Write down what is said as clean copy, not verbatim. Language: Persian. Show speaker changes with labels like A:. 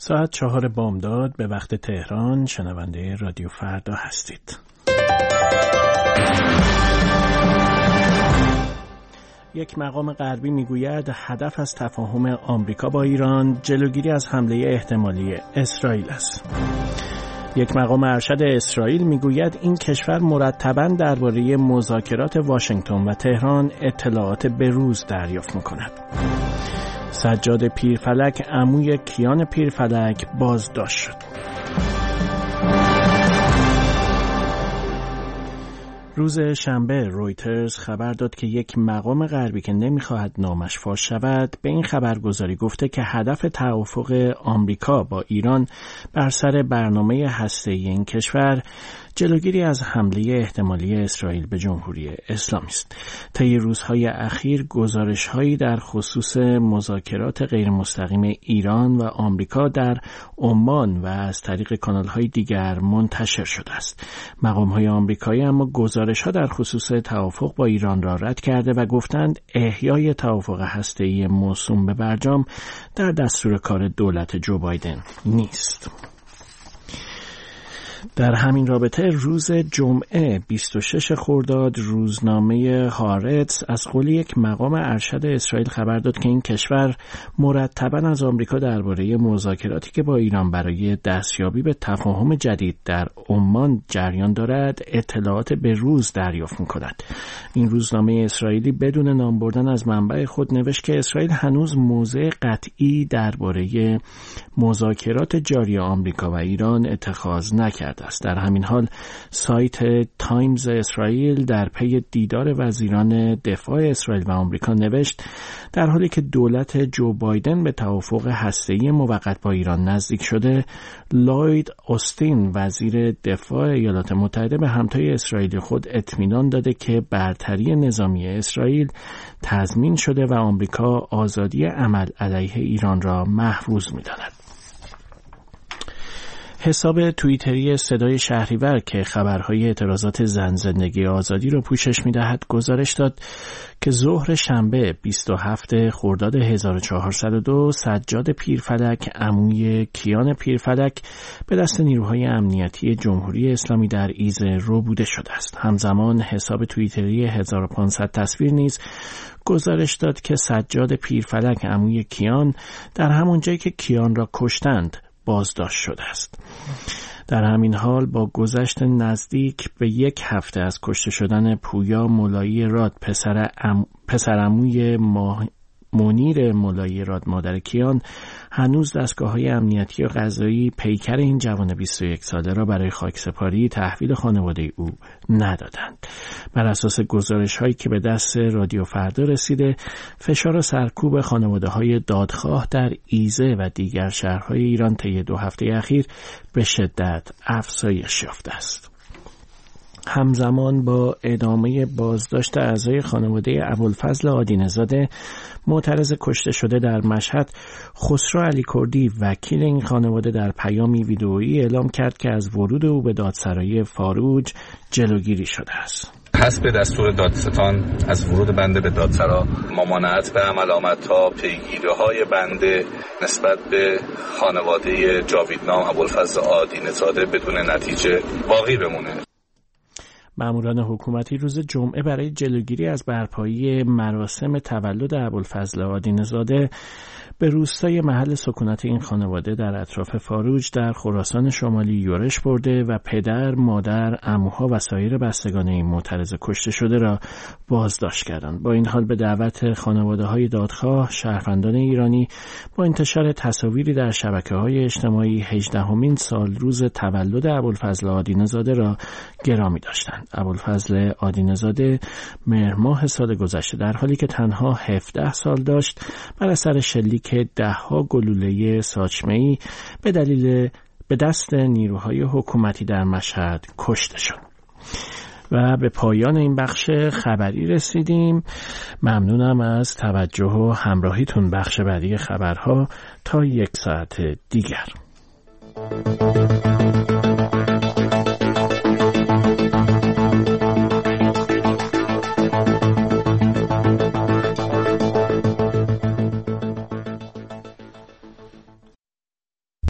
A: ساعت 4 بامداد به وقت تهران. شنونده رادیو فردا هستید. یک مقام غربی میگوید هدف از تفاهم آمریکا با ایران جلوگیری از حمله احتمالی اسرائیل است. یک مقام ارشد اسرائیل میگوید این کشور مرتباً درباره مذاکرات واشنگتن و تهران اطلاعات بروز دریافت میکند. سجاد پیرفلک عموی کیان پیرفلک بازداشت شد. روز شنبه رویترز خبر داد که یک مقام غربی که نمیخواهد نامش فاش شود به این خبرگزاری گفته که هدف توافق آمریکا با ایران بر سر برنامه هسته‌ای این کشور جلوگیری از حمله احتمالی اسرائیل به جمهوری اسلامی است. طی روزهای اخیر گزارش‌هایی در خصوص مذاکرات غیرمستقیم ایران و آمریکا در عمان و از طریق کانال‌های دیگر منتشر شده است. مقام‌های آمریکایی اما گزارش‌ها در خصوص توافق با ایران را رد کرده و گفتند احیای توافق هسته‌ای موسوم به برجام در دستور کار دولت جو بایدن نیست. در همین رابطه روز جمعه 26 خرداد روزنامه هارتز از قول یک مقام ارشد اسرائیل خبر داد که این کشور مرتباً از آمریکا درباره مذاکراتی که با ایران برای دستیابی به تفاهم جدید در عمان جریان دارد اطلاعات به روز دریافت می‌کند. این روزنامه اسرائیلی بدون نام بردن از منبع خود نوشت که اسرائیل هنوز موضع قطعی درباره مذاکرات جاری آمریکا و ایران اتخاذ نکرده است. در همین حال سایت تایمز اسرائیل در پی دیدار وزیران دفاع اسرائیل و آمریکا نوشت در حالی که دولت جو بایدن به توافق هسته‌ای موقت با ایران نزدیک شده، لوید اوستین وزیر دفاع ایالات متحده به همتای اسرائیلی خود اطمینان داده که برتری نظامی اسرائیل تضمین شده و آمریکا آزادی عمل علیه ایران را محفوظ می‌داند. حساب توییتری صدای شهریور که خبرهای اعتراضات زن زندگی آزادی را پوشش می‌دهد گزارش داد که ظهر شنبه 27 خرداد 1402 سجاد پیرفلک عموی کیان پیرفلک به دست نیروهای امنیتی جمهوری اسلامی در ایزه ربوده شده است. همزمان حساب توییتری 1500 تصویر نیز گزارش داد که سجاد پیرفلک عموی کیان در همون جایی که کیان را کشتند بازداشت شده است. در همین حال با گذشت نزدیک به یک هفته از کشته شدن پویا مولایی راد پسرعموی منیر مولایی راد مادر کیان، هنوز دستگاه‌های امنیتی و قضایی پیکر این جوان 21 ساله را برای خاکسپاری تحویل خانواده او ندادند. بر اساس گزارش‌هایی که به دست رادیو فردا رسیده، فشار و سرکوب خانواده‌های دادخواه در ایزه و دیگر شهرهای ایران طی 2 هفته اخیر به شدت افزایش یافته است. همزمان با ادامه بازداشت اعضای خانواده ابوالفضل آدینه‌زاده معترض کشته شده در مشهد، خسرو علیکردی وکیل این خانواده در پیامی ویدئویی اعلام کرد که از ورود او به دادسرای فاروج جلوگیری شده است.
B: حسب دستور دادستان از ورود بنده به دادسرا ممانعت به عمل آمد تا پیگیری‌های بنده نسبت به خانواده جاویدنام ابوالفضل آدینه‌زاده بدون نتیجه باقی بمونه.
A: ماموران حکومتی روز جمعه برای جلوگیری از برپایی مراسم تولد ابوالفضل آدینه‌زاده به روستای محل سکونت این خانواده در اطراف فاروج در خراسان شمالی یورش برده و پدر، مادر، عموها و سایر بستگان این معترض کشته شده را بازداشت کردند. با این حال به دعوت خانواده‌های دادخواه، شهروندان ایرانی با انتشار تصاویری در شبکه‌های اجتماعی 18مین سال روز تولد ابوالفضل آدینه‌زاده را گرامی داشتند. ابوالفضل آدینه‌زاده مهر ماه سال گذشته در حالی که تنها 17 سال داشت بر اثر شلیک ده‌ها گلوله ساچمه‌ای به دست نیروهای حکومتی در مشهد کشته شد. و به پایان این بخش خبری رسیدیم. ممنونم از توجه و همراهیتون. بخش بعدی خبرها تا 1 ساعت دیگر.